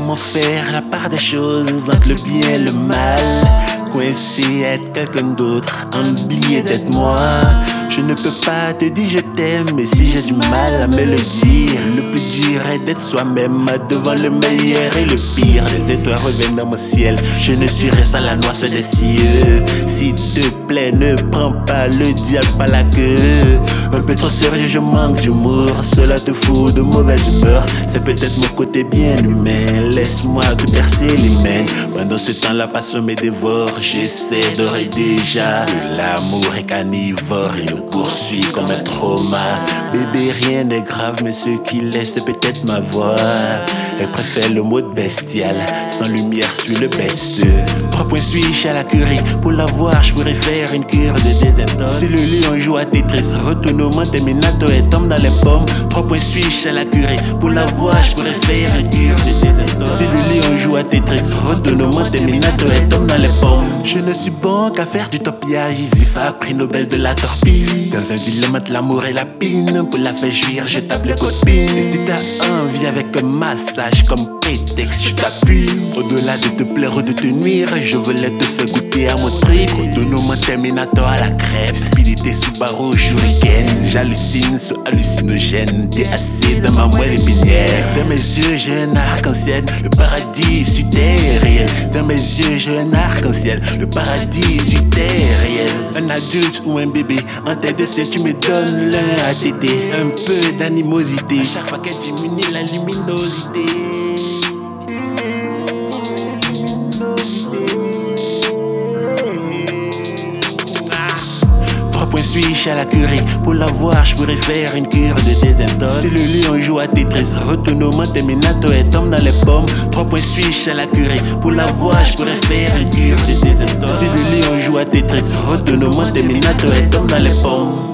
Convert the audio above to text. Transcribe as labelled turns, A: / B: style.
A: Comment faire la part des choses entre le bien et le mal? Coincé être quelqu'un d'autre, oublier d'être moi. Je ne peux pas te dire je t'aime, mais si j'ai du mal à me le dire. Le plus dur est d'être soi-même devant le meilleur et le pire. Les étoiles reviennent dans mon ciel, je ne suis resté à la noix des cieux. S'il te plaît, ne prends pas le diable par la queue. Un peu trop sérieux, je manque d'humour, cela te fout de mauvaise humeur. C'est peut-être mon côté bien humain, laisse-moi te percer les mains. Pendant ce temps la passion me dévore, j'essaie d'oreiller déjà. L'amour est carnivore, il nous poursuit comme un trauma. Bébé, rien n'est grave, mais ce qui laisse c'est peut-être ma voix. Elle préfère le mode bestial, sans lumière sur le best. 3 points suis-je à la curie, pour la voir je pourrais faire une cure de désintox. Si le lion joue à Tetris, retournement terminator et tombe dans les pommes. 3 points suis-je à la curie, pour la voir je pourrais faire une cure de désintox. Si le lion joue à Tetris, retournement terminator et tombe dans les pommes. Je ne suis bon qu'à faire du topiage, Zifa, prix Nobel de la torpille. Dans un dilemme de l'amour et la pine, pour la faire jouir je tape les copines. Et si t'as envie avec un massage comme prétexte, je t'appuie. Au-delà de te plaire ou de te nuire, je voulais te faire goûter à mon trip. Retournement terminator à la crêpe, Spilité Subaru Shuriken. J'hallucine ce hallucinogène, t'es assis dans ma moelle épinière. Dans mes yeux j'ai un arc-en-ciel, le paradis sur terre réel. Dans mes yeux j'ai un arc-en-ciel, le paradis sur terre réel. Un adulte ou un bébé, en tête de ciel tu me donnes l'un à téter. Un peu d'animosité, à chaque fois qu'elle diminue la luminosité. Suis-je à la curie, pour la voir je pourrais faire une cure de désintox. Si le lion joue à Tetris, retournement terminator et tombe dans les pommes. 3 points suis-je à la curie, pour la voir je pourrais faire une cure de désintox. Si le lion joue à Tetris, retournement terminator et tombe dans les pommes.